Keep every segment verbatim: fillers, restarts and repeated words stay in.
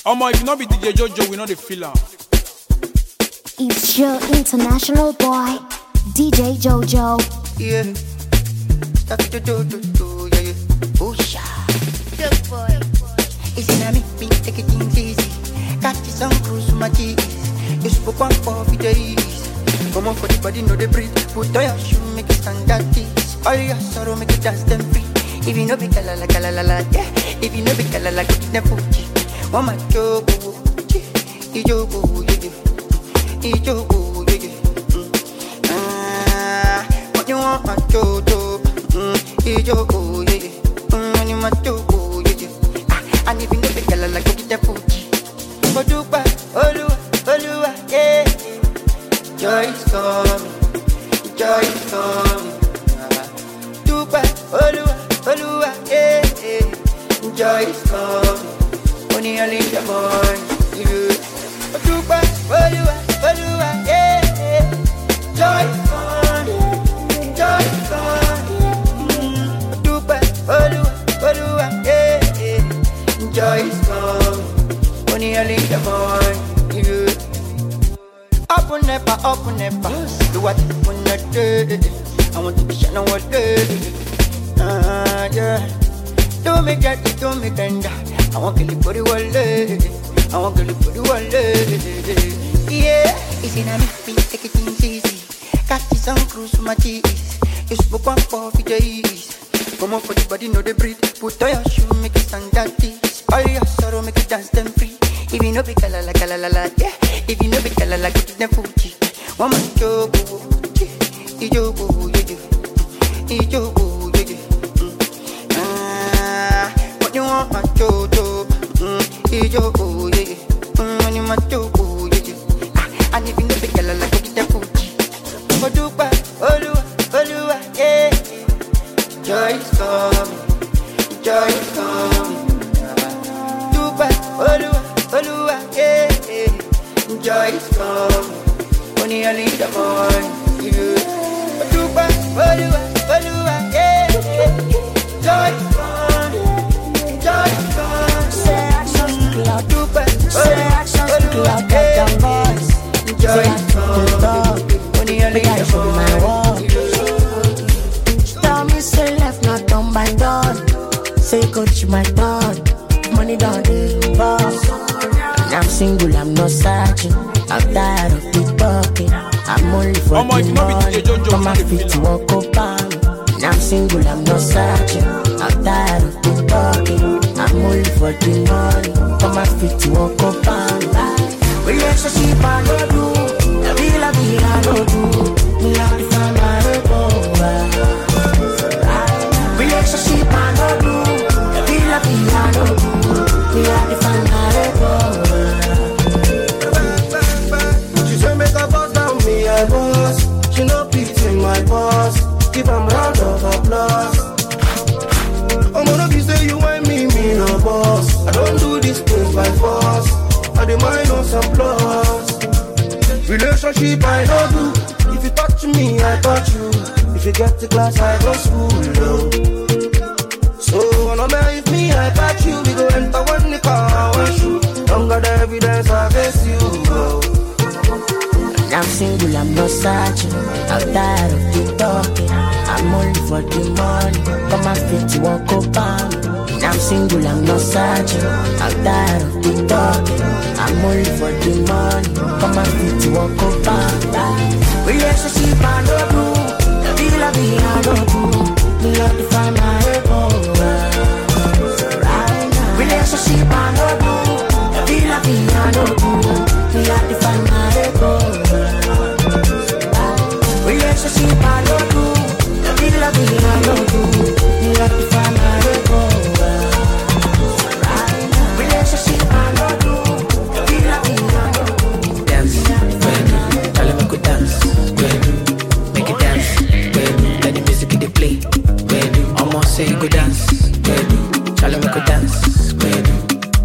Omo, if you not be D J Jojo, we know the feel am. It's your international boy, D J Jojo. Yeah. Stop to do do do yeah yeah. Oosha. Good boy. It's in a me, me take it things easy. Catch you some cruise my cheese. You spoke one for the days. Come on for the body, know the breathe. Put on your shoe, make it stand that this. All your sorrow, make it dance them free. If you know be kala la kala la la, yeah. If you know be kala la, get them fuji. One my joke, ijogo, yeah yeah, ijogo, yeah yeah. Ah, what you want, my jojo? Ijogo, yeah yeah. When you my jogo, yeah yeah. Ah, and if you know be kala la, get them fuji. But you ba, oluwa, oluwa, yeah. Joy is coming, joy is coming. Duba, oluwa, oluwa, yeah, yeah. Joy is coming. Only early in the morning, yeah. Duba, oluwa, oluwa, yeah, yeah. Joy is coming, joy is coming. Duba, oluwa, oluwa, yeah, yeah. Joy is coming. Only early in the morning, yeah. Up and never, up and never. Do what you wanna do. I want to be shining all day. Ah, yeah. Do me dirty, do me tender. I want to live for the world. I want to live for the world. Yeah. It's in a me, take it things easy. Catch you some cruise for my cheese. You spoke one for the days. Come on for the body, know the breathe. Put on your shoe, make it stand that this. All your sorrow, make it dance them free. If you know be kala la kala la la, yeah. If you know be kala la, get them fuji. One man jogo, ijogo, yeah yeah, ijogo, yeah yeah. Ah, what you want, my jojo? Ijogo, yeah yeah. When you my jogo, yeah yeah. Ah, and if you know be kala la, get them fuji. But do ba, oluwa, oluwa, yeah. Joy is coming, joy is coming. Do ba, oluwa. Oluwa, yeah, yeah. Joy is coming. Only early in the morning, yeah. Oluwa, Oluwa, Oluwa, yeah, yeah. Joy is coming. Joy is coming. Say action to cloud. Say action to cloud. Got boys. Joy is coming. Only early in the morning, yeah. Tell me say left not done by done. Say coach my done. Money done involved. I'm single, I'm not searching. I'm tired of pickpocketing. I'm only for Omo, the money. Come my feet to walk up on me. I'm single, I'm not searching. I'm tired of pickpocketing. I'm only for the money. Come my feet to walk up on me. Relationship I don't do. La vie, la vie I don't do. Me have to find my way over. Relationship I don't do. La vie, la vie I don't do. Me have to find my way over. My boss, she no pity my boss. Give am round of applause. I'm gonna be say you want me, me no boss. I don't do this things by force. I demand on some plus. Relationship I don't do. If you touch me, I touch you. If you get the class, I go school low. So no matter if me, I touch you. We go enter one the car, one shoe. Don't got the evidence, I face you. Go. I'm single, I'm not searching. I'm tired of the talking. I'm only for the money. Come my feet to walk up on me. I'm single, I'm not searching. I'm tired of the talking. I'm only for the money. Come my feet to walk up on me. Relationship I don't do. La vie, la vie I don't do. Me have to find my way over. Relationship I don't do. La vie, la vie I don't do. Me have to find my way over. Relationship I don't do. La vie, la vie I don't do. Me have to find my way over. Relationship I don't do. La vie, la vie I don't do. Dance, baby. Tell them I could dance, baby. Make it dance, baby. Let the music in the play, baby. Almost say you could dance, baby. Tell them I could dance, baby.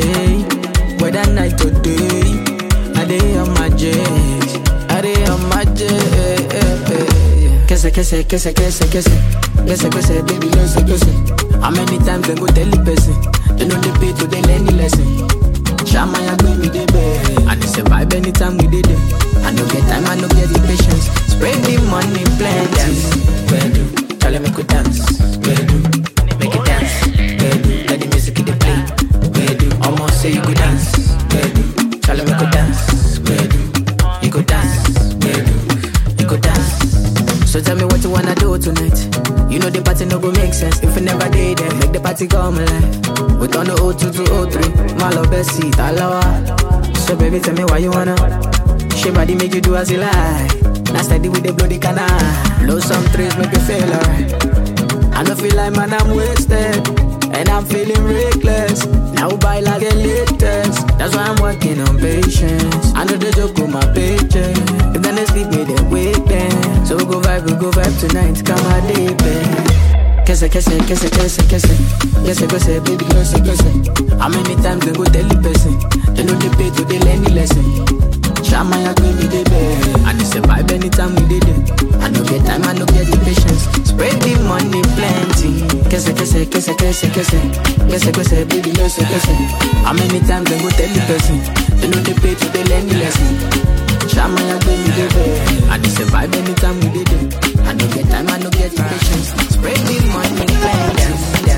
day, whether night or day. I dey on my J's, I dey on my J's. Kese, kese, kese, kese, kese, kese, kese, baby, kese, kese. How many times they go tell the person? They know they pay to they learn the lesson. Shama ya baby they bed, and they survive anytime we did it. I no get time, I no get the patience. Spread the money, plenty. Where do? Tell them make we dance. Where do? Make it dance. Where do? Let the music in the play. Where do? Almost say you go dance. Where do? Tell them make we dance. Where do? You go dance. Where do? You go dance. So tell me what you wanna do tonight. You know the party no go make sense if you never did it. Make the party come alive. We turn the oh two to oh three. My love best seat, alawa. So baby, tell me why you wanna. She body make you do as you like. Now steady with the bloody canal. Blow some trees, make you feel alright. I don't feel like man, I'm wasted. And I'm feeling reckless. Now buy like a latest. That's why I'm working on patience. I know the joke with my paycheck. If then they sleep with them, wake them. So we go vibe, we go vibe tonight. Come on, deep end. Kese, kese, kese, kese, kese. Kese, kese, baby, kese, kese. How many times they go tell the person? They know they pay to they learn the lesson. Shama ya baby, they bed. And they survive anytime we did it. I no get time, I no get the patience. Spread the money plenty. Kese, kese, kese, kese, kese. Kese, kese, baby, kese, kese. How many times they go tell the person? They know they pay to they learn the lesson. Shama ya baby, they bed. And they survive anytime we did it. I no get time, I no get the patience. Spread the money plenty.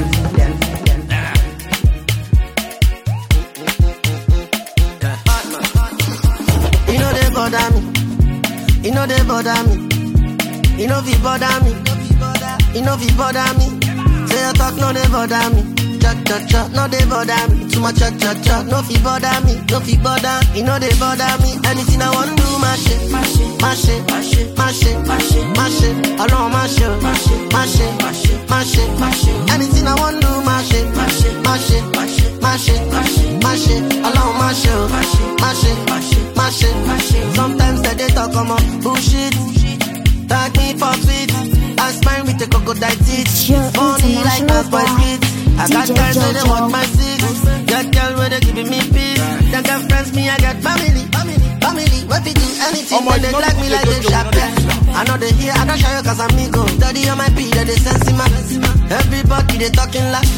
You know they bother me. You know they bother me. You know they bother me. You know they bother me. Say your talk, no they bother me. Cha cha cha, no they bother me. Too much cha cha cha, no fi bother me. No fi bother, you know they bother me. Anything I want to do, my shit, my shit, my shit, my shit, my shit, my shit, my shit. Alone my shit, my shit, my shit, my shit, my shit, my shit. Anything I want to do, my shit, my shit, my shit, my shit, my shit, my shit, my shit. Alone my shit, my shit, my shit, my shit, my shit, my shit. Sometimes they they talk about bullshit. Tag me for sweet. I smile with the crocodile teeth. Funny like us boys kids. I got girls where they want my six. Got girls where they giving me peace. Then got friends, me I got family. Family, what we do anything, but they like me like they sharp. I know they hear, I don't show you cause I'm ego. Study on my P, that they sense in my. Everybody they talking like.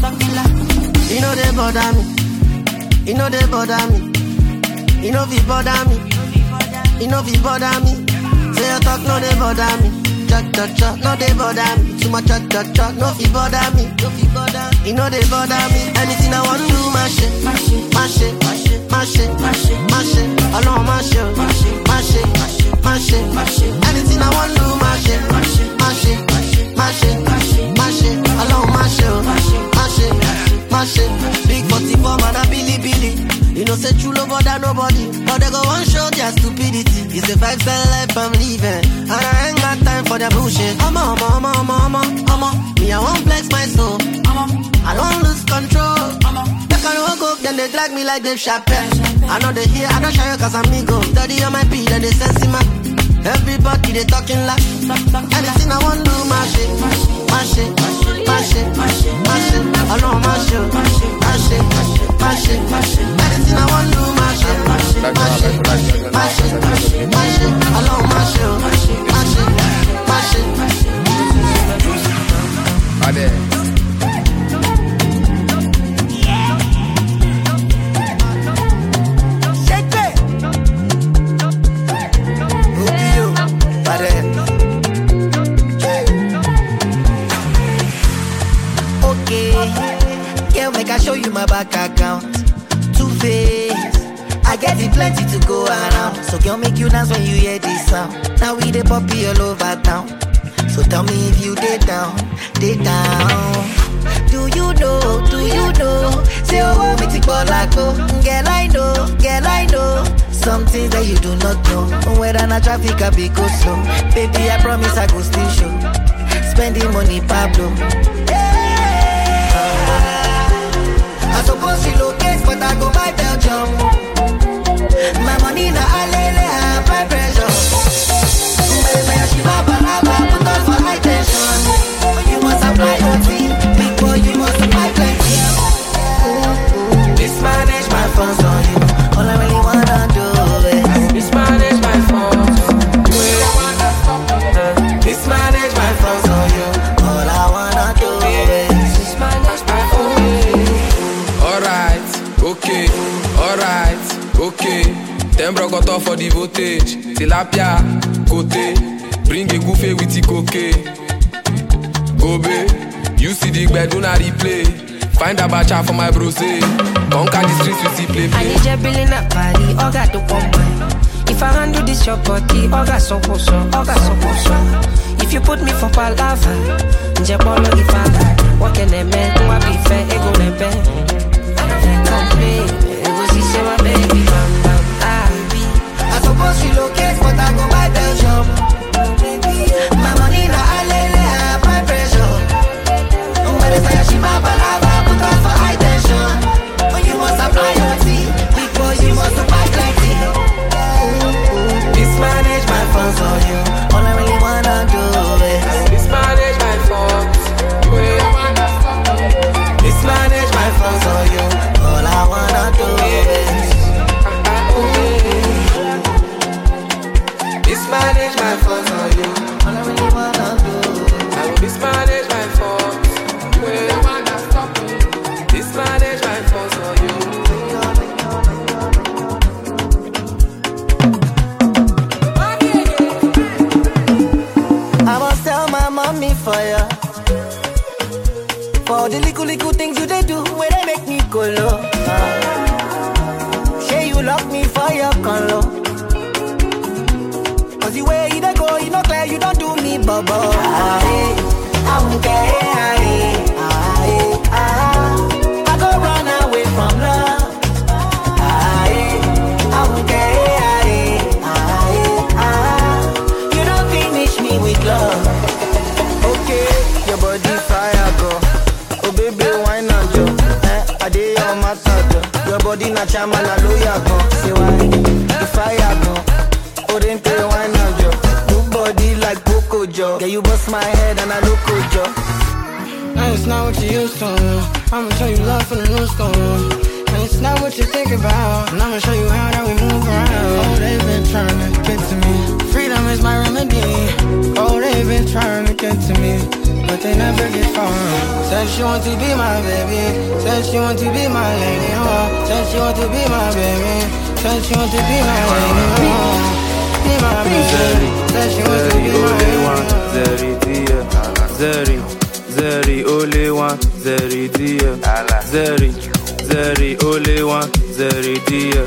You know they bother me. You know they bother me. You know we bother me. You know we bother me. Say your talk, no they bother me. Cha cha cha, no they bother me. Too much cha cha cha, no fi bother me. No fi bother, you know they bother me. Anything I want to do, my shit, my shit, my shit, my shit, my shit, my shit, my shit. Alone my shit, my shit, my shit, my shit, my shit, my shit. Anything I want to do, my shit, my shit, my shit, my shit, my shit, my shit, alone my shit, my shit, my shit, my shit. Big forty-four man a Billy Billy. You know say true love bother nobody, but they go one show their stupidity. It's a five star life I'm living, and I ain't got time for the bullshit. I'm a, I'm a, I'm a, I'm a, I'm a. Me I won't flex my soul. I don't lose control. They can walk up, then they drag me like Dave Chappelle. I know they hear, I don't show you cause I'm ego. Study on my P, then they sense in my. Everybody they talking like. Anything I want to do, my shit, my shit, my shit, my shit, my shit. I know my shit, my shit, my shit, my shit, my shit. Anything I want to do, my shit, my shit, my shit, my shit, my shit, my shit. I know my shit, my shit, my shit, my shit, my shit. Ade. Make I show you my back account. Two face, I get it plenty to go around. So girl, make you dance when you hear this sound. Now we the poppy all over town. So tell me if you dey down, dey down. Do you know, do you know? Say oh, me take ball like oh. Girl I know, girl I know. Some things that you do not know. Whether na traffic I be go slow. Baby I promise I go still show. Spending money Pablo. I suppose she locate, but I go buy Belgium. My money na alele, I buy pressure. Baby, she baba baba, put on for high tension. You must apply your team, big boy, you must apply plenty. This man Alright, okay. Ten bro got off for the voltage. Tilapia, côté. Bring a goofy with the cocaine. Gobe, you see the bed, do not replay. Find a bacha for my bros. Conquer the streets with the play play. I need your billing up body, all got the woman. If I handle this your body, all got so so, all got so so. If you put me for palava, Njebolo ifanga. What can they make? Who I be fair, ego nembe. Complain, ego si say my baby, bam bam, ah. I suppose she locate, but I go buy Belgium. My money na alele, my pressure. When it's like she my palava, put on for high tension. When you must apply your tea, because you must apply plenty. Mismanage my funds on you. All I really wanna do is Mismanage my funds. mismanage my funds on you. All I wanna do is mismanage my funds on you. All I really wanna do I will mismanage my funds. Mismanage my funds on you. I must tell my mommy for ya. For the little little things you they do, where they make me go low. Uh, say you lock me for your color. Cause the way you they go, you know clear, you don't do me bubble. Ah, hey, I won't care. Ah, hey, ah, hey, ah. I go run away from love. Ah, hey, I won't care. Ah, hey, ah, hey, ah. You don't finish me with love. Okay, your body fire go. Oh baby, why not yo? Eh, I did your matter. Your body na chama na loya go. Say why? The fire go. Oh then tell why not yo? Good body like Coco Joe. Yeah, you bust my head and I look good Joe. And it's not what you used to. I'ma show you love from the new school. And it's not what you think about. And I'ma show you how that we move around. Oh, they've been trying to get to me. Freedom is my remedy. Oh, they've been trying to get to me, but they never get far. Said she want to be my baby. Said she want to be my lady. Oh, said she want to be my baby. Said she want to be my lady. Oh, be my baby. Said she want to be my lady. Zeri dia, Zeri, Zeri only one, Zeri dia, Zeri, Zeri only one, Zeri dia,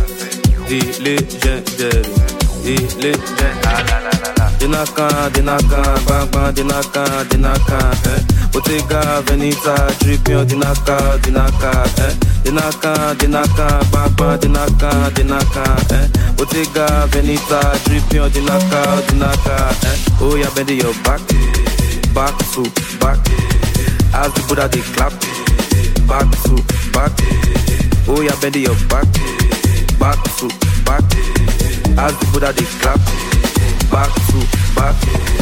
the legendary, the legendary. Dinaka, dinaka, bang bang, dinaka, dinaka, eh. Bottega Veneta, dripping, dinaka, dinaka, eh. Dinaka, dinaka, bang bang, dinaka, dinaka, eh. Bottega Veneta, dripping, dinaka, dinaka, eh. Oh yeah, bend your back, back to back. As the Buddha they clap, back to back. Oh yeah, bend your back, back to back. As the Buddha they clap. Back to back.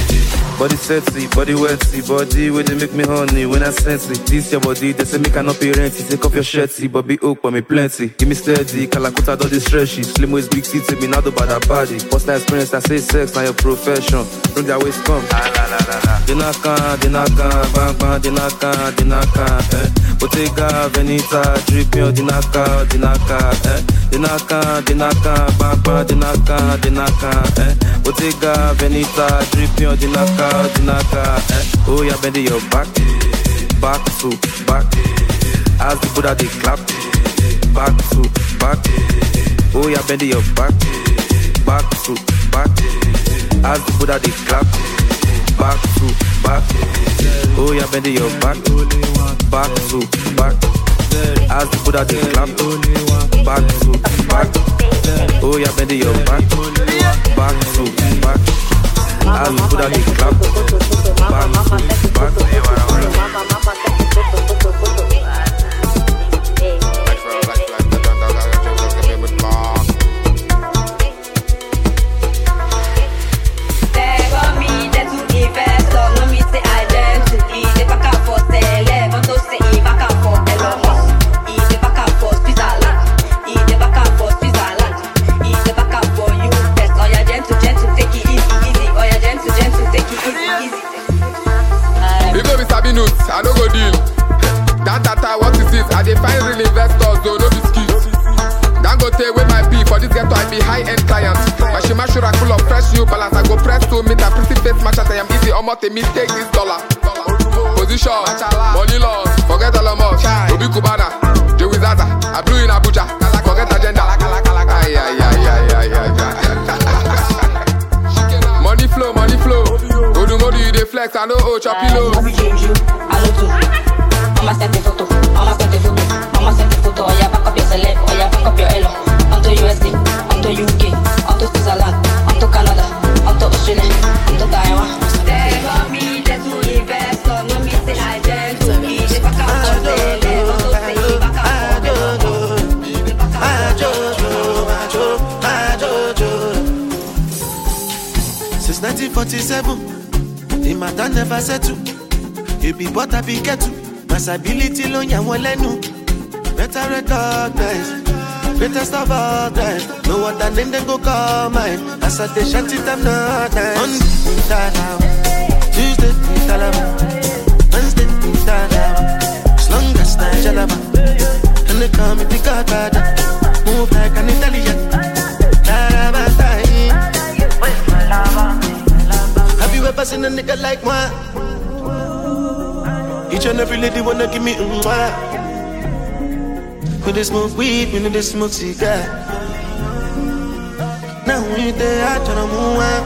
Body sexy, body wetty, body where they make me honey when I sense it. This your body, they say me cannot pay rent. Take off your shirty, but be oak for me plenty. Give me steady, Kalakuta don't distress you. Slim waist, big tits, me now do bad body. First time experience, I say sex, now your profession. Bring that waist, come. Dinaka, dinaka, bang bang, dinaka, dinaka, eh. Bottega Veneta, dripping, dinaka, dinaka, eh. Dinaka, dinaka, bang bang, dinaka, dinaka, eh. Bottega Veneta, dripping, dinaka, dinaka, eh. Oh yeah, bend your back, back to back. As the Buddha they clap, back to back. Oh yeah, bend your back, back to back. As the Buddha they clap, back to back. Oh yeah, bend your back, back to back. As the Buddha they clap, back to back. Oh yeah, bend your back, back to back. As the Buddha they clap, back to back. Easy. this ghetto, I be high-end client. My shima should full of fresh new balance. I go press to meet a pretty face match as I am easy. Almost a me take this dollar. Position, money loss, forget all of us. Obi Kubana, Joey Zaza, I blew in Abuja. Forget agenda. Ay, ay, ay, ay, ay, ay, ay. Money flow, money flow. Go do modu, you dey flex, I know oh choppy low. I change you, I look too. Mama send the photo, mama send the photo, mama send the photo. Oh yeah, back up your select, oh yeah, back up your elo. Onto U S A, onto U K, onto Switzerland, onto Canada, onto Australia, onto Taiwan. They want me just to invest, so no me say I just to me. They back up on the level, so say back up on the level. My Jojo, my Jojo, my Jojo. Since nineteen forty-seven, the matter never settle. You be but I be kettle. Masability lo nya won lenu. Better recognize. Greatest of all time. No other name then go call mine. As I dey shanty them not nice. Monday in Dalama, Tuesday in Dalama, Wednesday in Dalama. As long as I jalaba, and they call me the Godfather. Move like an Italian. Dalama time. Have you ever seen a nigga like moi? Each and every lady wanna give me mm mwah. When they smoke weed, when they smoke cigar. Now we there, I try to move on.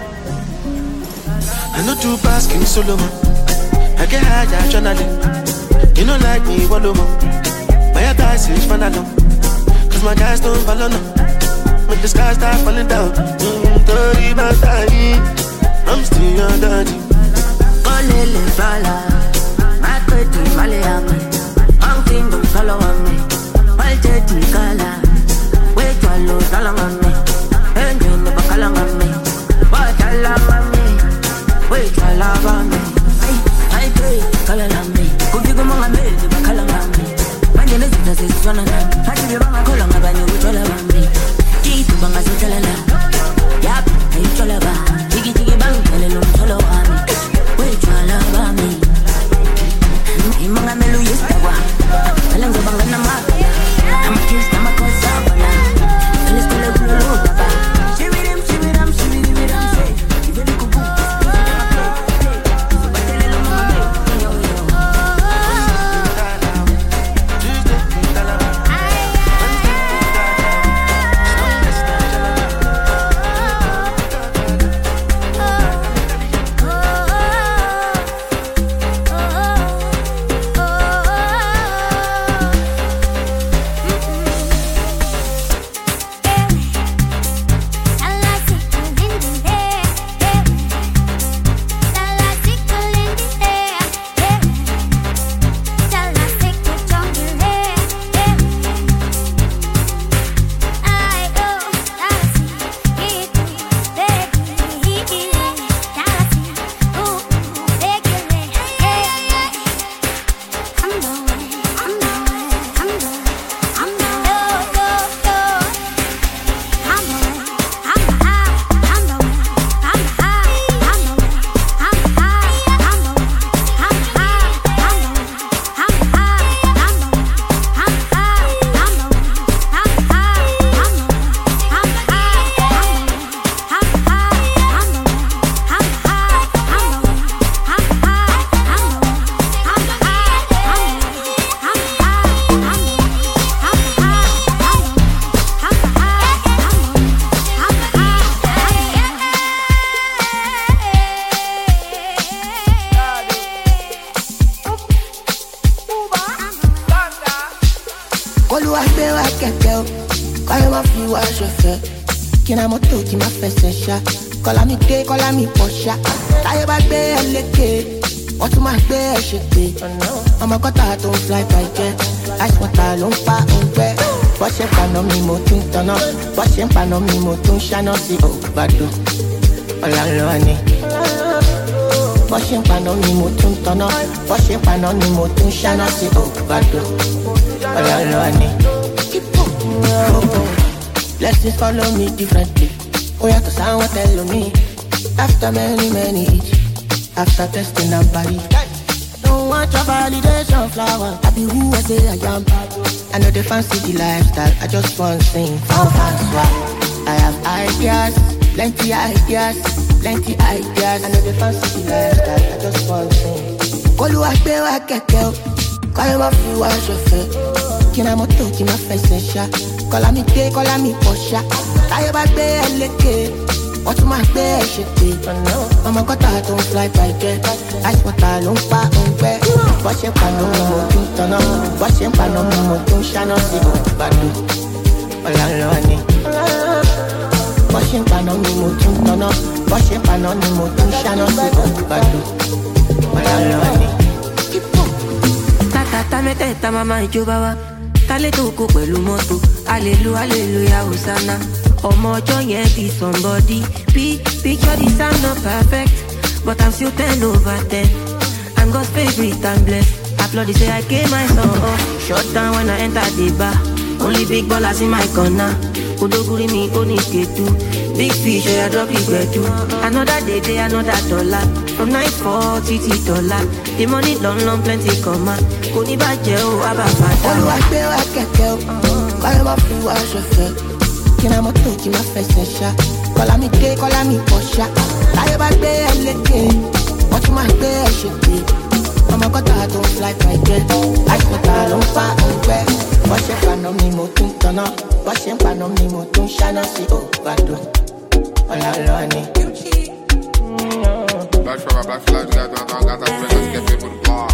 I know two pass, give me solo man. I get high, I try to. You know like me, one more. My guys is fun alone. Cause my guys don't follow no. Make the sky start falling down. Mm, dirty my time. I'm still your daddy. Olele fala. My pretty Maliami. I'm king of follow on me. Malteti kala. Wait your load along on me. And you never call on me. But I love on me. Wait your love on me. I pray, call on me. Could you go on me? Call on me. My name is Jesus, one of them. I give you my call on my band, you tell on me. Keep you bang as you tell her. Yap, I tell her. Tiki tiki bang, tell her, follow on me. Wait your love on me. Imang amelu yes tawa. Alang go bang na ma. I'm a kiss, I'm a cause sabana. Let's go let you know baba. Shivirim shiviram shiviram say. Even kubu. Calamity, calamity, Porsche. I ever be a lick. What to my bear should be. I'm a got out on fly by jet. I want a long part on bed. Watching Panomi Motun turn up. Watching Panomi Motun Shano see Obado. Olalone. Watching Panomi Motun turn up. Watching Panomi Motun Shano see Obado. Olalone. Blessings follow me differently. Oh yeah, cause I want tell me. After many, many each. After testing our body. Don't want your validation flower. I be who I say I am. I know they fancy the lifestyle. I just want to sing for fans. I have ideas, plenty ideas, plenty ideas. I know they fancy the lifestyle. I just want to sing. Kolu akbe wa keke, kaya ma fi wa shofe. Kina moto, kina fesesha. Call me day, call me posha. Kaya ba be eleke. What my bed should be. Mama got her don't fly by jet. Ice water long pa on bed. Wash your pan on the motor, turn on. Wash your pan on the motor, shine on the badu. Olalani. Wash your pan on the motor, turn on. Wash your pan on the motor, shine on the badu. Olalani. Tata ta meteta mama ijobawa. Tale to ko pẹ̀lú mọ́tò. Hallelujah, hallelujah, hosanna. Omo joye be somebody. Be picture this I'm not perfect, but I'm still ten over ten. I'm God's favorite and blessed. Applaud say I gave my son off. Shut down when I enter the bar. Only big ballers in my corner. Udoguri me only ketu. Big fish I drop it bedu. Another day day another dollar. From nine forty to dollar. The money long long plenty come out. Koni ba je o aba fata. Olu akbe wa keke o. Kaya ma fi wa shofe. Kina moto, kina fesesha. Call me day, call me posha. Kaya ba be eleke. What my be shiti. Mama got her don't fly by jet. I got her long pa on bed. Wash your pan on me moto, turn on. Wash your pan on me moto, shine on see oh badu. Olalani. Black for black flag, got got got got got get people to block.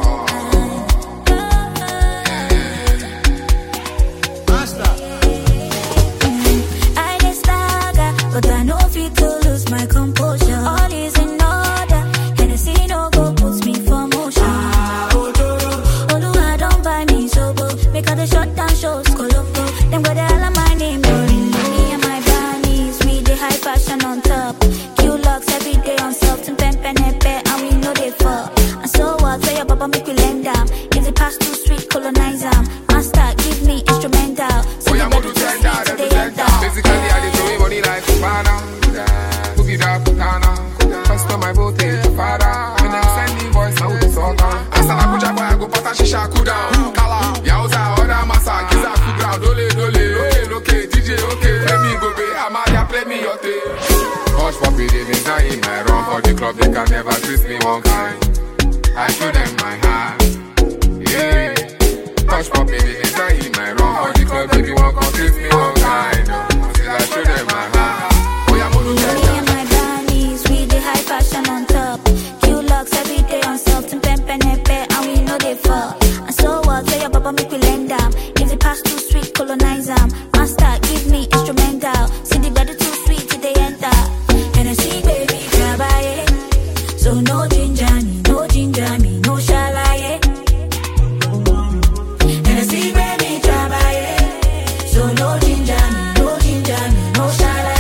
But I know if you to lose my composure. All is in order. Hennessy no go puts me for motion. Ah, oh, no, I don't buy me sober. Make all the shut down shows colorful. Them got the hell of my name, rolling. Me and my bunnies, we the high fashion on top. Q locks every day on soft and pen pen and pen, and we know they fall. And so what? Say your papa make we lend down. If they pass too sweet, colonize them. Master, give me instrumental. So you better to see to the end down. Basically, I did throw money like Fana. Boogie da Putana. First time I vote to Fada. When I'm sending voice, now the sort on. As I go jab, I go pata shisha cool down. Kala, Yauza, Oda Masa, Giza, cool ground. Dole, dole, okay, okay, D J, okay. Let me go, baby, Amaya, play me your thing. Hush puppy, they been in my run for the club. They can never twist me one kind. I show them my heart. Yeah. Hush puppy, they been in my run for the club. Baby, won't come twist me one kind. Until I show them my heart. Me and my bunnies, we the high fashion on top. Q locks every day on soft and pen pen and pen, and we know they fall. And so what? Say your papa make we lend down. If they pass too sweet, colonize them. Master, give me instrumental. See the better too sweet till they enter. Hennessy baby, trabaye. So no ginger me, no ginger me, no shalaye. Hennessy baby, trabaye. So no ginger me, no ginger me, no shalaye.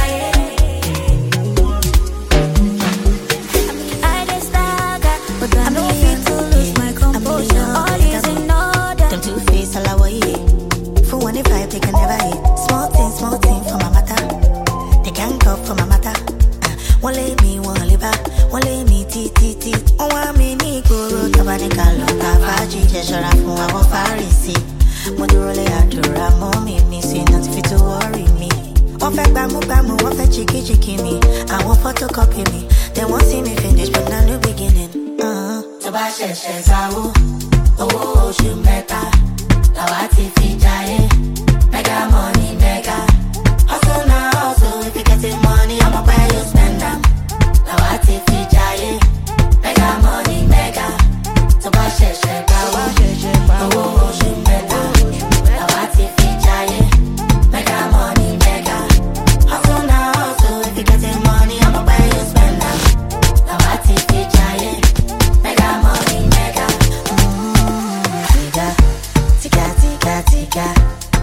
I know fit to lose my composure. All is in order. Them two face all I want. For one if I they can never hit. Small thing, small thing for my matter. They can't go for my matter. Uh, one lay me, one lay back. One lay me, tea, tea, tea. One want me, ni guru. Tabanica, loka, faji. Jeshara, for our Pharisi. Modurole, Adura, mommy, missing. Not fit to worry me. One fact, bamu, bamu. One fact, chicky, chicky me. I want photocopy me. They won't see me finish, but now new beginning. Uh-huh. Tó bá ṣẹ̀ṣẹ̀ sáwó, owó oṣù mẹ́ta, làwa ti fi jayé, mega money mega. Hustle na hustle, if you getting money, I'ma buy you spend am. Làwa ti fi jayé, mega money mega. Tó bá ṣẹ̀ṣẹ̀ sáwó, owó oṣù mẹ́ta, làwa ti fi jayé, mega money mega. Hustle na hustle, if you getting money, I'ma buy you spend am. Làwa ti fi jayé. Mega money, mega. Mm, tika, tika, tika, tika.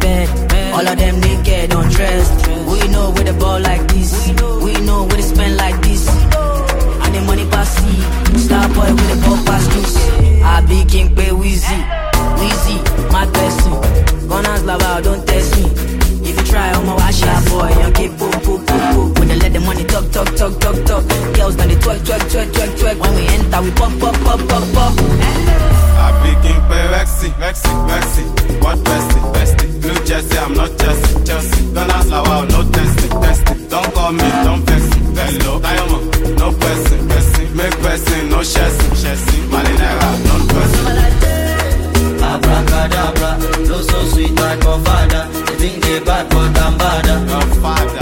bed. All of them naked, undressed. We know where the ball like this. We know where they spend like this. And the money pass see. Star boy with the ball pass juice. I be king pay Weezy. Weezy, my person. Gunners lava, don't test me. If you try, I'ma wash ya boy. You keep boop boop boop boop. When they let the money talk talk talk talk talk. Girls now they twerk twerk twerk twerk twerk. When we enter, we pop pop pop pop pop. I be king pay Rexy, Rexy, Rexy. What bestie, bestie? Blue Jersey, I'm not Chelsea, Chelsea. Gunners lava, no testing, testing. Don't call me, don't vex me. Hello, Diamond, no person, person. Make person, no chassis, chassis. Malinera, non person. Abracadabra, flow so sweet like my father. They think they bad, but I'm badder. Your father.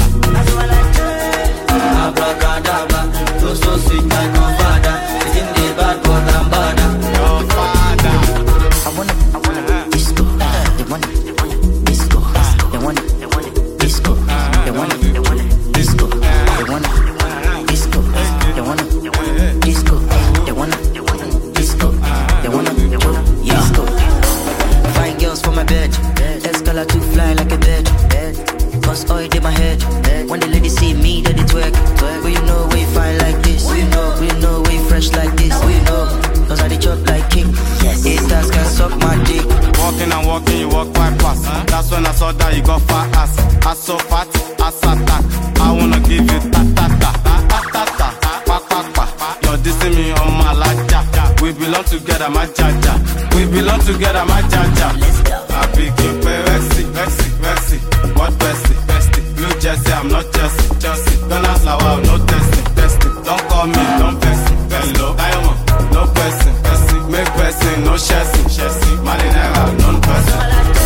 Abracadabra, flow so sweet like my father. They think they bad, but I'm badder. Your father. I wanna, I wanna disco. They want it, they want it. Disco. They want it, they want it. Disco. They want it, they want it. Disco. They want it, they want it. Disco. They want it, they want it. Disco. They want it, they want it. Disco. They want it, they want it. Disco. Fine girls for my bed. Escalade to fly like a bird. Cause oil in my head. When the ladies see me, that they twerk. But you know we fine like this. We know, we know we fresh like this. We know, cause I they chop like king. Haters can suck my dick. Walking and walking, you walk quite fast. Huh? That's when I saw that you got fat ass. Ass so fat, ass attack. I wanna give you ta ta ta ta ta ta ta pa pa pa. You're dissing me on my laja. We belong together, my jaja. We belong together, my jaja. Let's go. I be king pay Rexy, Rexy, Rexy. What bestie, bestie? Blue Jersey, I'm not Chelsea, Chelsea. Gunners lava, no testing, testing. Don't call me, don't vex me. Hello, Diamond, no person, person. Make person, no chassis, chassis. Malinera, non person.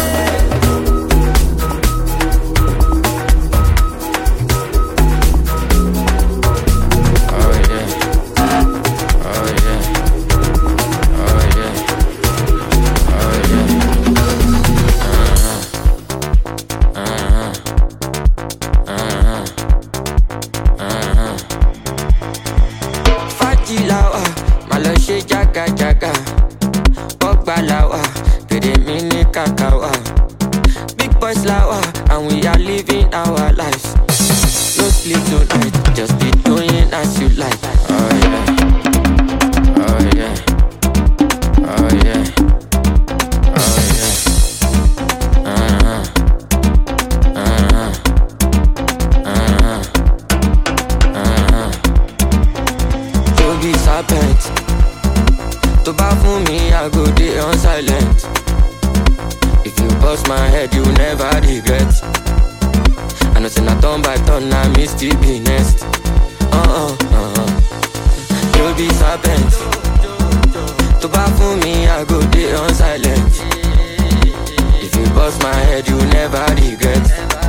Jaga jaga, Pogba lawa, pede mini kakawa. Big boys lawa, and we are living our lives. No sleep tonight, just be doing as you like. Oh yeah, oh yeah, oh yeah, oh yeah. Uh-huh, uh-huh, uh-huh, uh-huh. You be serpent. To buy for me, I go day on silent. If you bust my head, you never regret. I know say na turn by turn, I miss the be next. Uh-uh, uh-uh. You'll be serpent. To buy for me, I go day on silent. If you bust my head, you never regret.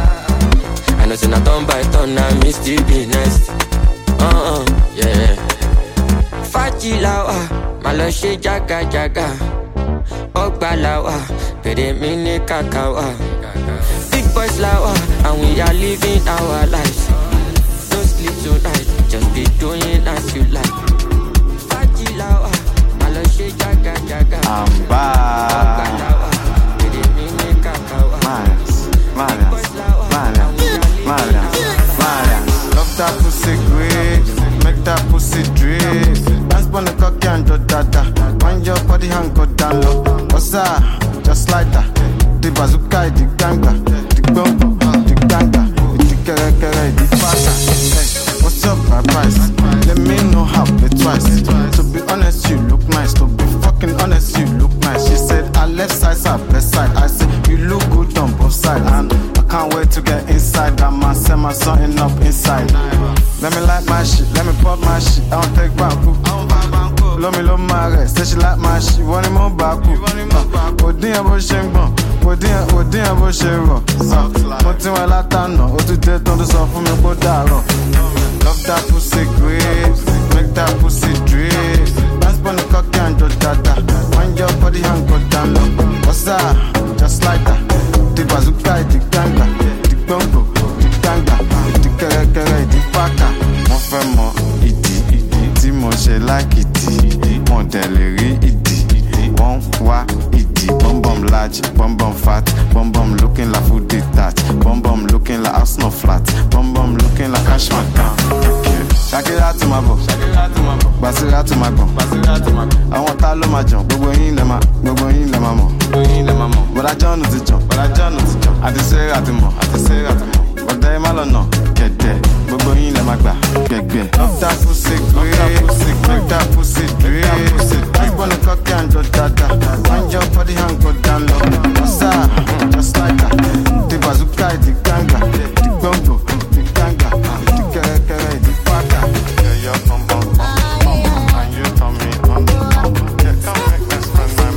I know say na turn by turn, I miss the be next. Uh-uh, yeah. Faji lawa. Malo she jaga jaga, Pogba lawa, pede mini kakawa. Big boys lawa, and we are living our lives. Don't sleep tonight, just be doing as you like. Faji lawa, malo she jaga jaga, I'm back. Pogba lawa, pede mini kakawa. Marians, Marians, Marians, Marians, Marians. Love that pussy great, make that pussy drip. On the cocky and do dada. Mind your body and go down low. What's that? Just like that. The bazooka, the ganga, the bombo, the ganga, the kere kere, the fata. Hey, what's up, my price? Let me know how it twice. To be honest, you look nice. To be fucking honest, you look nice. She said, I left side, side, left side. I said, you look good on both sides. And I can't wait to get inside. That man set my something up inside. Let me like my shit, let me pop my shit. I don't take back. Love me, love my rest. Say she like my shit, want him on back. Oh, dear, what she want? Oh, dear, oh, dear, what she want? What's in my latano? Oh, to death on the soft for me, but that love that pussy great, make that pussy drip. Dance on the cocky and do dada. Mind your body and go down low. What's that? Just like that. The bazooka, the ganga, the bongo, the ganga, the kere kere, the baka. Mon fait mon iti, iti, mon she like iti. Mon delivery iti, one wa iti, bum bum bum large, bum bum fat, bum bum looking like food detached, bum bum looking like house no flat, bum bum looking like cash my down. Shake it out to my bo, shake it out to my bo, bass it out to my bo, bass it out to my bo. I want that lo my jump, gbogbo yin le ma, gbogbo yin le ma mo, gbogbo yin le ma mo. But I don't know the jump, but I don't know the jump. I just say it out to mo, I just say it out to mo. But they malo no, get there, gbogbo yin le ma gba, get there. Love that pussy great, make that pussy great. Big on the cocky and do dada, wind your body and go down low. What's that? Just like that. The bazooka, the ganga, the bongo, the ganga, the kere kere, the pata. Yeah, you're from bum bum, and you turn me on. Yeah, come make me spend my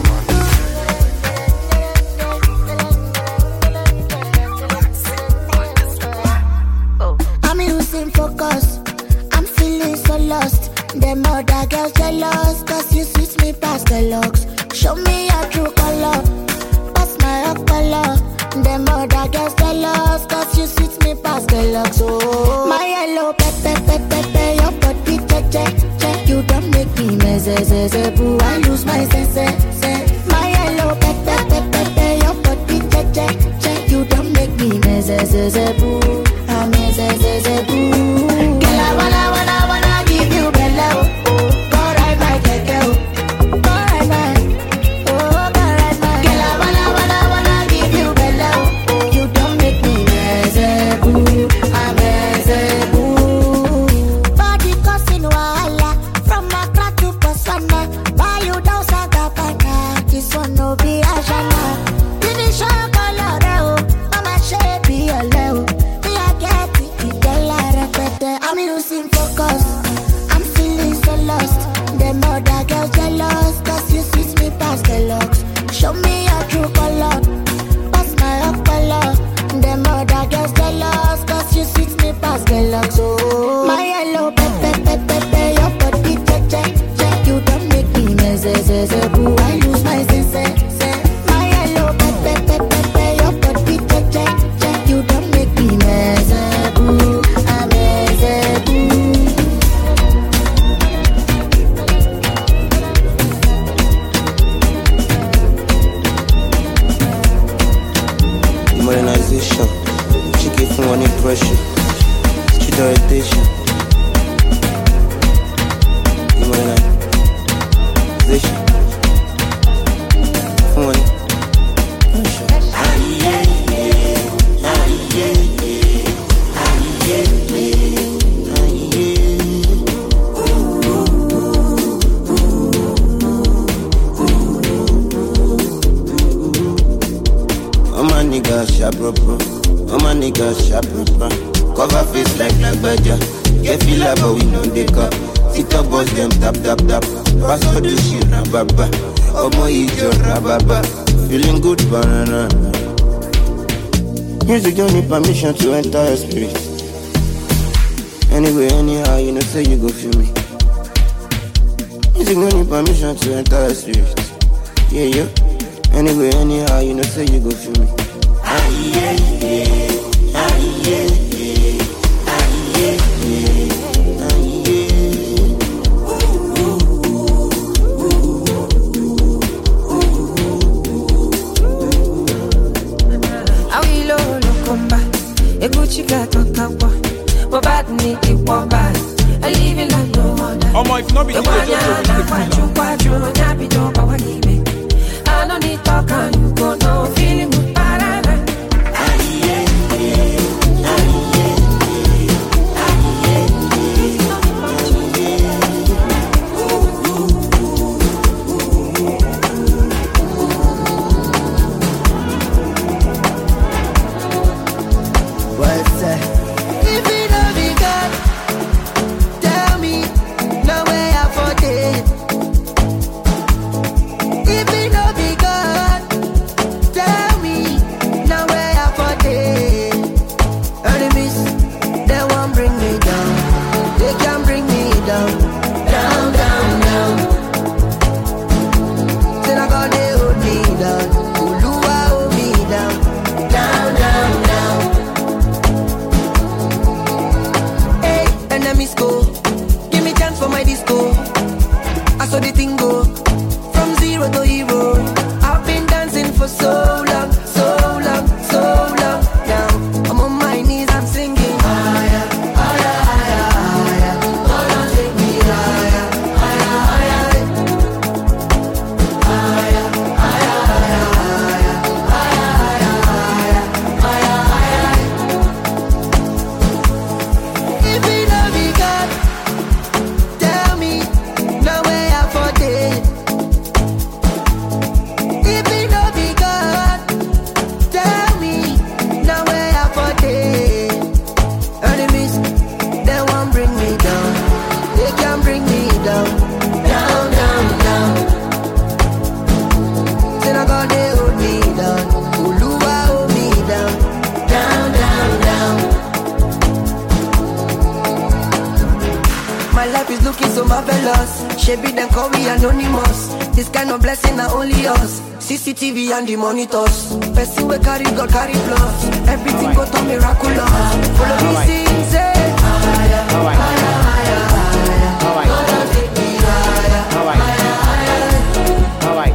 money. I'm losing focus. I'm feeling so lost. Them other girls jealous, cause you switch me past the looks. Show me your true color, pass my up color. Them other girls jealous, cause you switch me past the looks. Oh, my yellow pepe pepe pepe, your body che che che. You don't make me mess, boo. I lose my sense. My yellow pepe pepe pepe, your body che che che. You don't make me mess, boo. I'm mess, boo. Girl, I wanna wanna wanna give you bello. Go ride my keke, go ride my, oh go ride my. Girl, I wanna wanna wanna give you bello. You don't make me mess, boo. I'm mess, boo. Body causing wahala from Accra to Botswana. Buy you down Sagapana, this one no be Ashana. Finish your color, mama shape your level. Me I get it, girl I repeat it. I'm losing focus. I'm feeling so lost. Them other girls jealous, cause you switch me past the looks. Show me your true color, pass my up color. Them other girls jealous, cause you switch me past the looks. Oh, my yellow pepe pepe pepe, your body che che che. You don't make me mess, boo. I lose my sense. My yellow pepe pepe pepe, your body che che che. You don't make me mess, boo. I'm mess, boo. Modernization, she give me money pressure, street orientation. Modernization, money pressure. Nigga sharp proper, oh my nigga sharp proper. Cover face like like badger. Get feel like but we know they cup. Sit up boss them tap tap tap. Pass for the shit rababa. Oh my eat your rababa. Feeling good banana. Music don't need permission to enter your spirit. Anyway, anyhow, you know say you go feel me. Music don't need permission to enter your spirit. Yeah, yeah. Anyway, anyhow, you know say you go feel me. Ah yeah yeah, ah yeah yeah, ah yeah yeah, ah yeah. I will lo comba, e Gucci got on kawa, but bad ni ke wamba. I live in like no other. Oh my, if not be the Jojo, I don't need talk and you go no feeling good. If it no be God, tell me looking so marvelous. She be then call me anonymous. This kind of blessing are only us. C C T V and the monitors. Person we carry God carry plus. Everything go to miraculous. Follow me sing say higher, higher, higher, higher. Gonna take me higher, higher, higher, higher,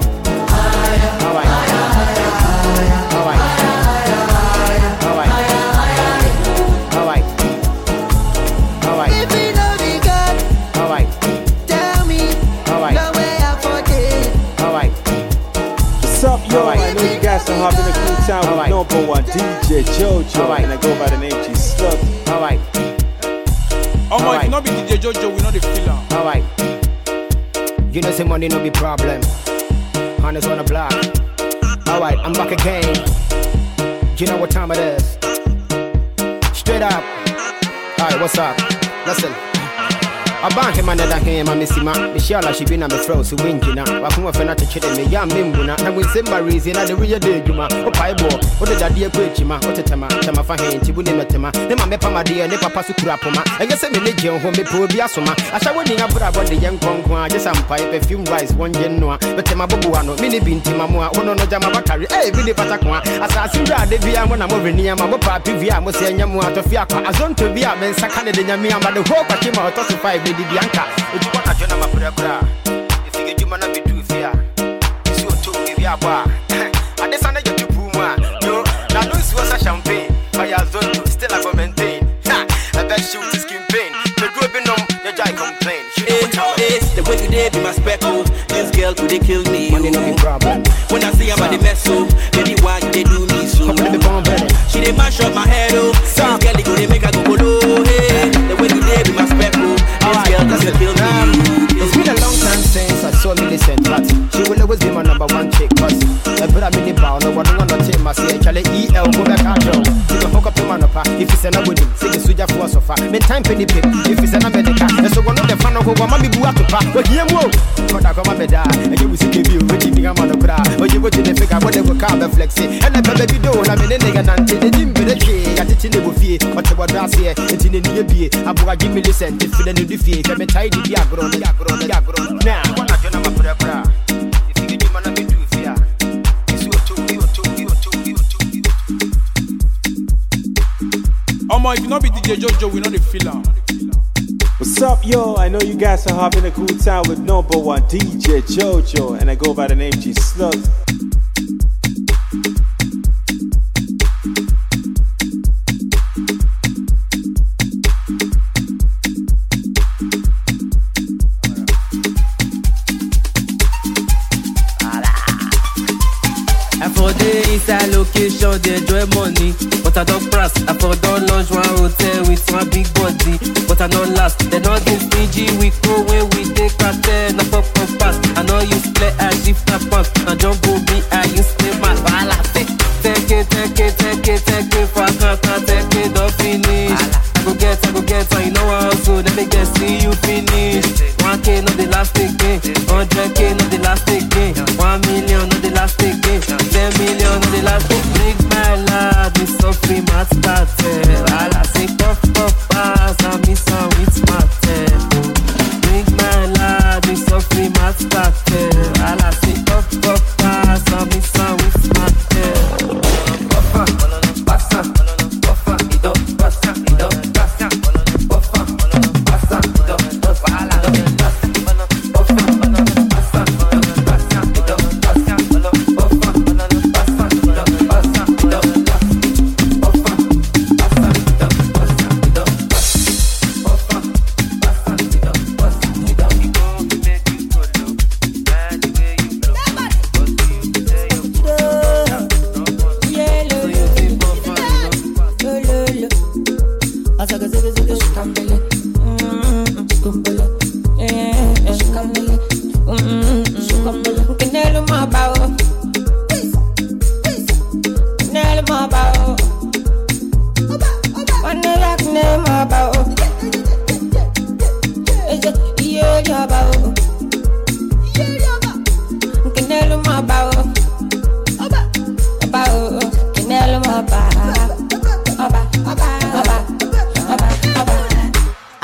higher. If we know the God, tell me the way I forget. What's up, yo? I know you guys are hopping in the cool town with number one D J Jojo, and I go by the name G Slug. Alright. Oh my, if not be D J Jojo, we know the filler. Alright. You know say money no be problem. Honest on the block. Alright, I'm back again. You know what time it is. Straight up. Alright, what's up? Listen. I bank him under him, I miss him. Michelle, she been on the throat, so winking. I come off and I check me, young Mimbuna, and we send my reason at the real day, Juma, or Pieball, what did I dear Quechima, what a tema, Tama Fahin, Tibunematema, then my Mepa, dear, Nepa Pasupurapoma, and guess I'm a legion who may poor Biasoma. I shall win up about the young Conqua, just some pipe, perfume rice, one genoa, but Tema Bobuano, Mini Bintimamua, Ono Jamabakari, eh, Billy Patakwa, as I see that the Via Mona Movenia, Mama Pivia, Mosia Yamua, Fiaca, as on to Via, then Sakana de Yamia, but the whole Pachima, Tossify. Di Bianca, if you want to join my brother, if you get you man be too fair, you so to give you a bar. I just want you to puma. Yo, now no was a champagne. I have done to still I go maintain. Ha, I bet shoot is skin pain. The group in them, your guy complain. It's the way you did be my speckle. This girl could they kill me. Money no be problem. When I see about the mess so, baby why they do me so? She they mash up my head oh. This girl they go they make her go below. Hey, the way you did be my speckle. It's been a long time since I saw Millicent, but she will always be my number one chick. Cause I put a mini bow, no one want to take my C H L E L, go back out. You can hook up to man up if it's an abudi, say the Suja for so far. Then time penny pick if it's an American. And so one of the fan of who want to be to pack. But here, whoa, but I come up and die. And you will see you with the man of cry. But you go to the figure when they will come and flex it. And the baby do, I mean, they got until they didn't be the key. I did in the buffet, but what I say, it's in the near beer. I'm going to give Millicent if you didn't do the I'm tidy, Diagro, Diagro, Diagro. Now, I'm not going to put a bra. If you get man, I'm too fair. It's your two, you two, you two, you two. Oh my, if you not be D J Jojo, we know the filler. What's up, yo? I know you guys are hopping in the cool town with number one D J Jojo, and I go by the name G Slug. Inside location, they enjoy money. But I don't press. I for don't launch one hotel with one big body. But I don't last. They don't get stingy. We go when we take a ten. I pop up fast. I know you play. I shift a pump. I don't go be. I use play my bala. Take it, take it, take it, take it. For I can't take it. Don't finish. I go get, I go get. So you know how so. Let me get see you finish. One K not the last again. Hundred K not the last again. One million not the last again. Ten million not the last again. Big my lad, we suffering my started. All I say puff puff pass and me some with my tail. Big my lad, we suffering my started. All I say puff puff pass and me some with my tail. Puffa, passa, puffa, it don't passa, it don't passa. Puffa, passa, it don't passa. Puffa,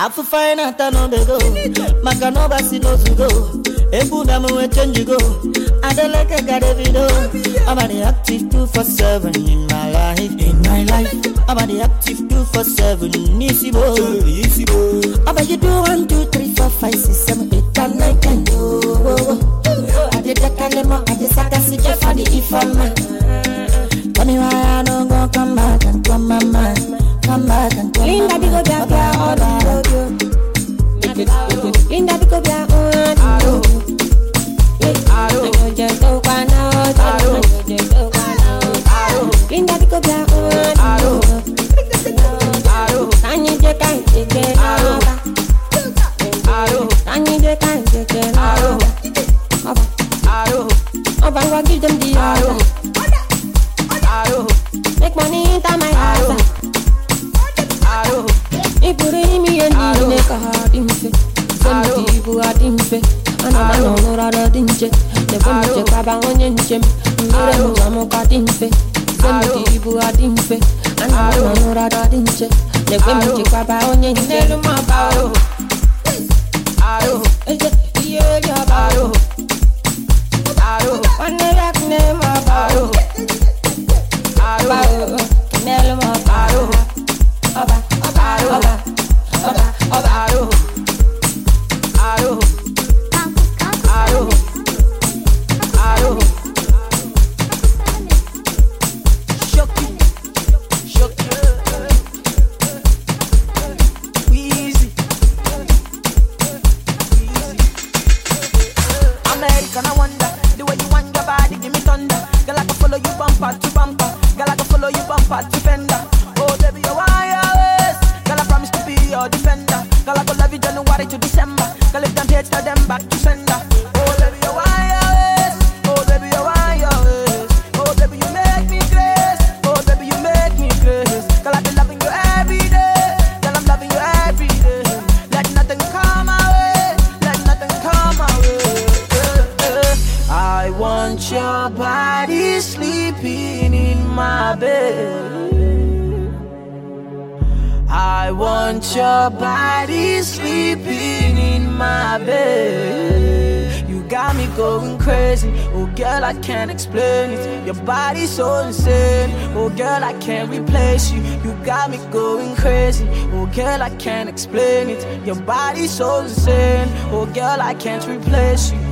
Afu fine at no be go. Maka no basi no to go. Ebu na mo change go. Adeleke got a video. I'm the active two for seven in my life. In my life. I'm the active two for seven. Easy boy. Easy boy. I'm you do one, two, three, four, five, six, seven, eight, and nine, ten. I did the calendar. I just had to see Jeff for the informer. Tell me why I don't go come back and come my mind. Come back and come Linda back. Linda Bigo Bia all on Linda Bigo Bia all on you just so far now. You just so far now. Linda Bigo Bia all on Can you just can't take it over? Can you just can't take it over? Over, over, give them the order. Make money into my house. If you read me and you make a hard infant, send me people at infant. And I'm not no other dinge. The one you check about on your gym. I'm a cat infant. Send me people at infant. And I'm not no other dinge. The one you check about on your gym. My power. Yeah, your power. One neck name of power. Power. Nell my power. Oba, oba, oba, oba, oba, aro, aro, aro, aro. Shock it, shock it, easy, American, I wonder the way you want your body, give me thunder. Girl, I can follow you bumper to bumper. Girl, I can follow you bumper to fender. Oh, baby, you want Girl, I promise to be your defender. Girl, I go love you January to December. Girl, if them hate, tell them back to sender. Oh, baby, you want your ways. Oh, baby, you want your ways. Oh, baby, you make me grace. Oh, baby, you make me grace. Girl, I be loving you every day. Girl, I'm loving you every day. Let nothing come my way. Let nothing come my way. Uh, uh. I want your body sleeping in my bed. I want your body sleeping in my bed. You got me going crazy. Oh girl, I can't explain it. Your body's so insane. Oh girl, I can't replace you. You got me going crazy. Oh girl, I can't explain it. Your body's so insane. Oh girl, I can't replace you.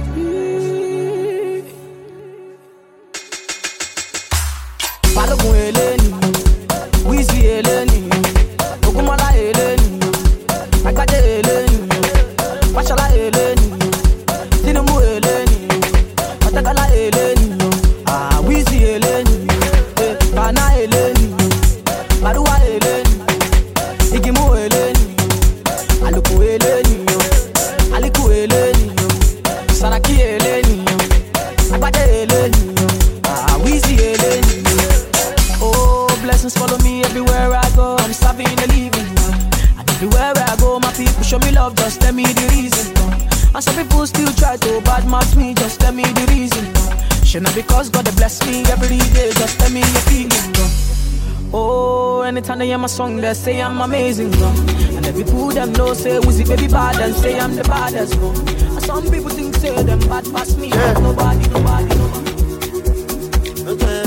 Balogun Eleni, Wizzy Eleni, Ogunmola Eleni, Agbade Eleni, Fashola Eleni, Tinubu Eleni, Otegala Eleni, Ah Wizzy Eleni, Bana Eleni, Maruwa Eleni, Igimu Eleni, Aluku Eleni, Aliku Eleni, Saraki Eleni, Agbade Eleni, Ah Wizzy Eleni. Blessings follow me everywhere I go. I'm serving the living, and everywhere I go, my people show me love. Just tell me the reason. And some people still try to badmouth me. Just tell me the reason. Should not because God bless me every day. Just tell me your feeling. Oh, anytime they hear my song, they say I'm amazing. And every people them know say Wizzy baby bad and say I'm the baddest. And some people think say them bad past me. Yeah. Nobody, nobody, nobody. Okay.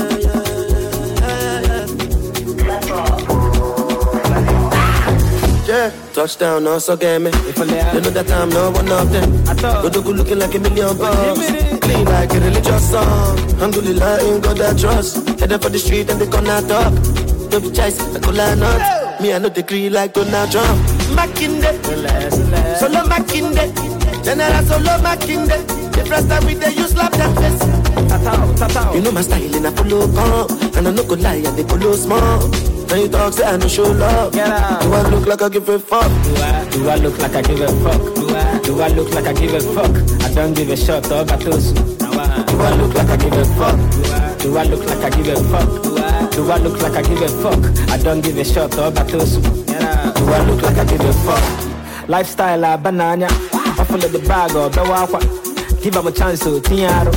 Yeah, touchdown, no so get me. If I you know that I'm not one of them. But the good looking like a million bucks. Clean like a religious song. Alhamdulillah, ain't got that trust. Headed for the street and they gonna talk. Don't be choice, I could line up. Me, I know the green like Donald Trump. Mackinday, solo Mackinday. General solo Mackinday. The first time we they use slap that face. You know my style and I follow come. And I no go lie and they follow small. Now you talk say I no show love. Do I look like I give a fuck? Do I, do I look like I give a fuck? Do I, do I look like I give a fuck? I don't give a shot or battles. Do I look like I give a fuck? Do I, do I look like I give a fuck? Do I, do I look like I give a fuck? I don't give a shot or battles. Do I look like I give a fuck? Lifestyle a banana. I follow the bag or the walk. Give him a chance to Tiaro.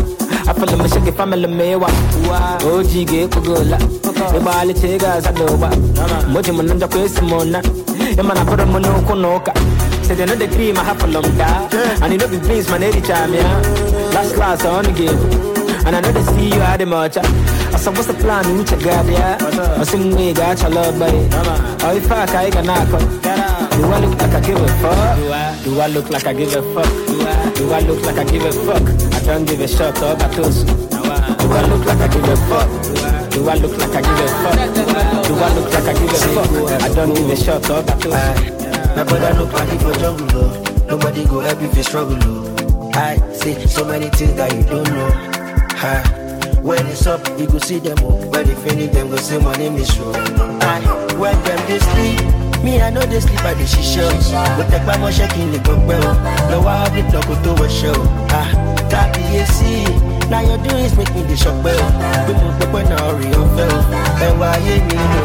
I feel like shake it family me wa. O G ge kugola. E bali chega zadoba. Moji mananja kwesi mona. E mana pura mono kunoka. Say they know the cream I have for long da. And you know be please man every time yeah. Last class on the game. And I know they see you had the much. I said what's the plan which I got yeah. I sing we got your love by. Oh if I can knock do I look like I give a fuck? Do I, do I look like I give a fuck? Do I, do I look like I give a fuck? I don't give a shot or I close. Do I look like I give a fuck? Do I look like I give a fuck? Do I look like I give a fuck? I don't give a shot or I close. My brother look like he for jungle, oh. Nobody go help if you struggle, oh. I see so many things that you don't know. Ha. When it's up, you go see them, oh. When they finish them, go say my name is show. I when them they sleep. Me, I know they sleep at the shisha. But the grandma shaking the go well. No, I have it talk to a show. Ah, that you see. Now you're doing is make me the shock well. We move the point now, real fell. And why you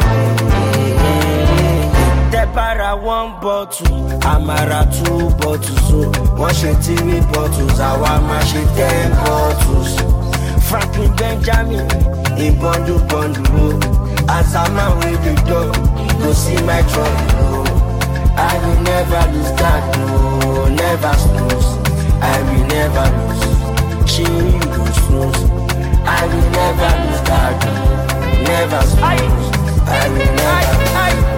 need the para one bottle, Amara two bottles. So, one shitty with bottles, I want my shit ten bottles. Franklin Benjamin, in bundle bundle. As I'm away the door, go see my trouble. I will never lose that, no, never snooze. I will never lose. She you go snooze. I will never lose that, no, never snooze. I will never.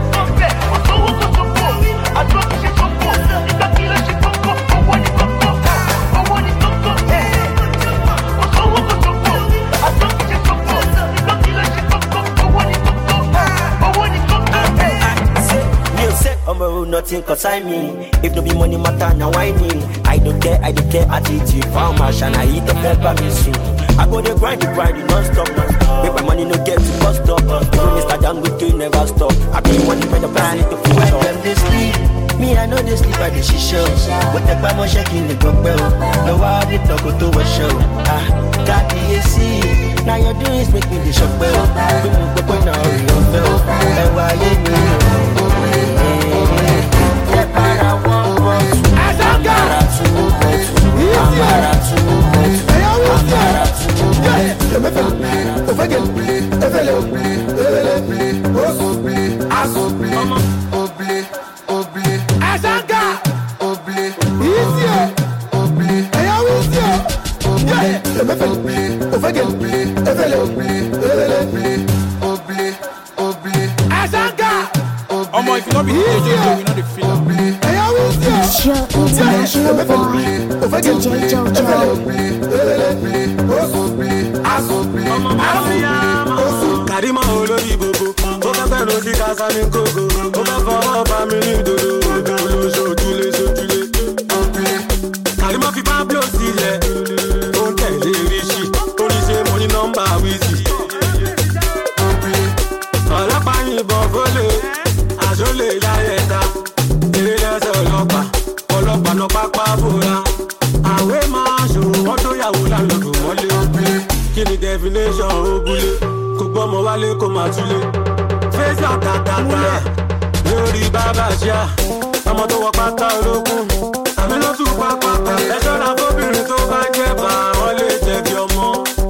Nothing concern me. If no be money matter, now whining. I don't care, I don't care. Attitude, found my shine. I eat the pepper, me soon. I go the grind, the grind, the non-stop, non-stop. Make my money no get to bust up. Even Mister Dangote never stop. I be money when the plan to future. When them they sleep, me I know they sleep at the shisha. But the grandma shaking the go bell. No I did not go to a show. Ah, got the A C. Now you're doing is make me the shock bell. We move the point now, real fell. And why you need para one bottle, Amara two bottles, Amara two bottles, Amara two bottles. Ovegel, Evele, Evele, Os, As, Oble, Oble, Azanga, Oble, Easier, Oble, Ayaw easier. Yeah, Evele, Ovegel, Evele, Evele, Oble, Oble, Azanga. Omo, if you don't be D J Jojo, we know the feeling. It's your international boy, D J Jojo. Karima olórí gbogbo, ó fẹ́ fẹ́ lójú kásá ní kókó, ó fẹ́ fọwọ́ bá mi ní ìdodo, ògbó sójúlé sójúlé. Karima fi Pablo sílẹ̀, ó ń tẹ̀lé ríṣì, oníṣẹ́ mo ní nọ́mbà wíìsì. Ọlọ́pàá yìnbọn fólè, àṣọlé láyẹ̀ta, eré lẹ́sẹ̀ ọlọ́pàá, ọlọ́pàá náà pápá bóra. Àwẹ̀ máa ṣòro, wọ́n tó yàwó lálọ́dún mọ́lé. Kí ni definition ogúnlé? Kò gbọ́mọ wálé kó máa túlé. Fèsì àtàtàtà lórí bàbá ṣíà, ọmọ tó wọ pátá olókùn. Àmì ló tún pápátá, ẹ ṣọ́ra fóbìnrin tó bá jẹ́ bá wọn lè jẹ̀bi ọmọ.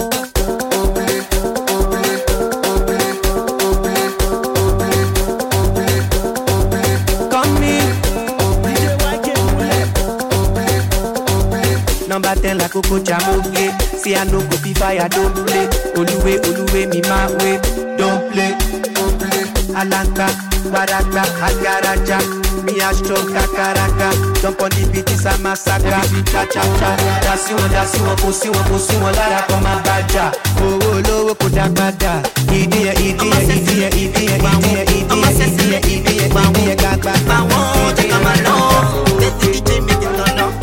Number ten like Coco Jamoke. See I no go be fire, don't play. Oluwe, Oluwe, me my way, don't play. Alanka, Baraka, Agaraja. Me a strong kakaraka. Jump on the beat, it's a massacre. Cha cha cha. Dasi one, dasi one, pussy one, pussy one. Lara come a baja. Oh oh low, kodakada. Idiya, idiya, idiya, idiya, idiya, idiya, idiya, idiya, idiya, gagba. I want to come along. Let the D J make it turn up.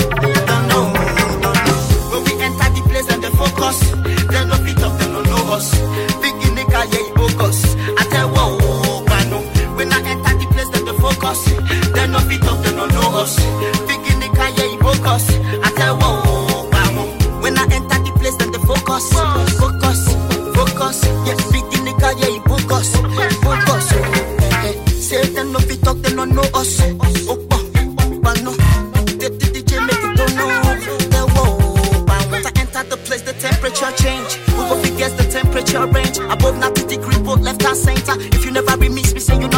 Focus, they no fit up, they no know us. Big in the car, yeah, focus. I tell whoa, I know. When I enter the place, they no focus. They no fit up, they no know us. Big in the car, yeah, focus. I tell whoa, I know. When I enter the place, they no focus. Focus, focus. Yes, big in the car, yeah, focus. Focus. Hey, say they no fit up, they no know us. Oh, I know. The D J make it don't know. The temperature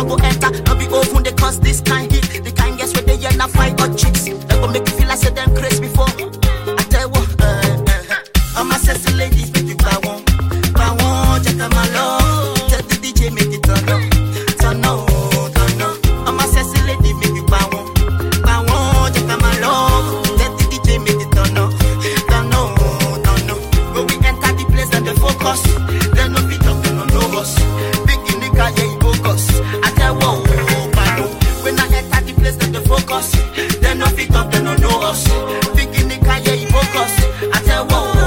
go enter. No be open, they cause this kind hit. The kind guess where they yell, fight or chicks. They go make you feel like say them crazy before. I tell you what, uh, uh, I'm a sexy ladies, make you buy one. Buy one, check out my love. Tell the D J, make it turn up. Turn up, turn up. I'm a sexy lady, make you buy one. Buy one, check out my love. Tell the D J, make it turn up. Turn up, turn up. When we enter the place, then they focus. They no fit up, they no know us. Big in the car, yeah, you focus. I tell you what, when I enter the place, then they focus. They no fit up, they no know us. Big in the car, yeah, you focus. I tell you what.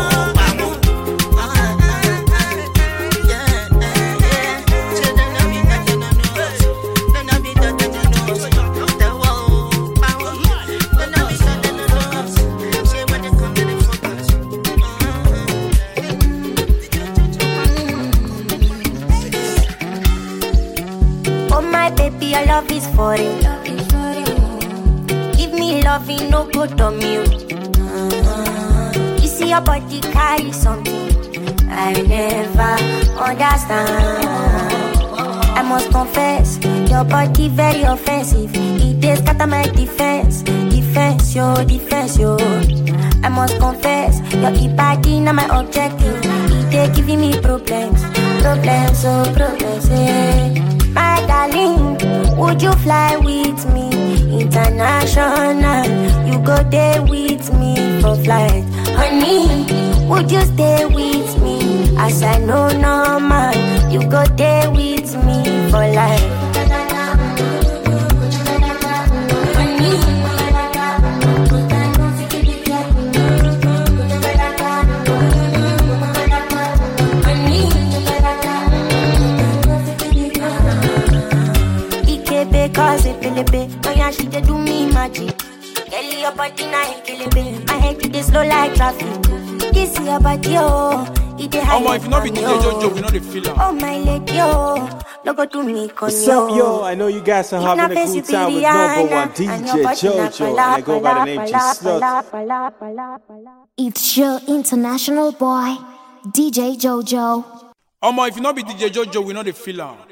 Your love is for it. Give me loving, no good on you. You see your body carry something I never understand. I must confess, your body very offensive. It is scatter my defense, defense, yo, defense, yo. I must confess, your body not my objective. It is giving me problems, problems, oh problems, eh. My darling, would you fly with me international? You go there with me for flight. Honey, would you stay with me? As I know normal, you go there with me for life. Cause it feel it, oh yeah, she dey do me magic. Girl, your body na kill it, my head it dey slow like traffic. This your body, oh, it dey high. Oh, if you not be D J Jojo, we know the feeling. Oh my lady, oh, no go to me, con What's up, yo? I know you guys are having a good time with number one D J Jojo, and I go by the name G Slut. It's your international boy, D J Jojo. Oh, if you not be D J Jojo, we know the feeling.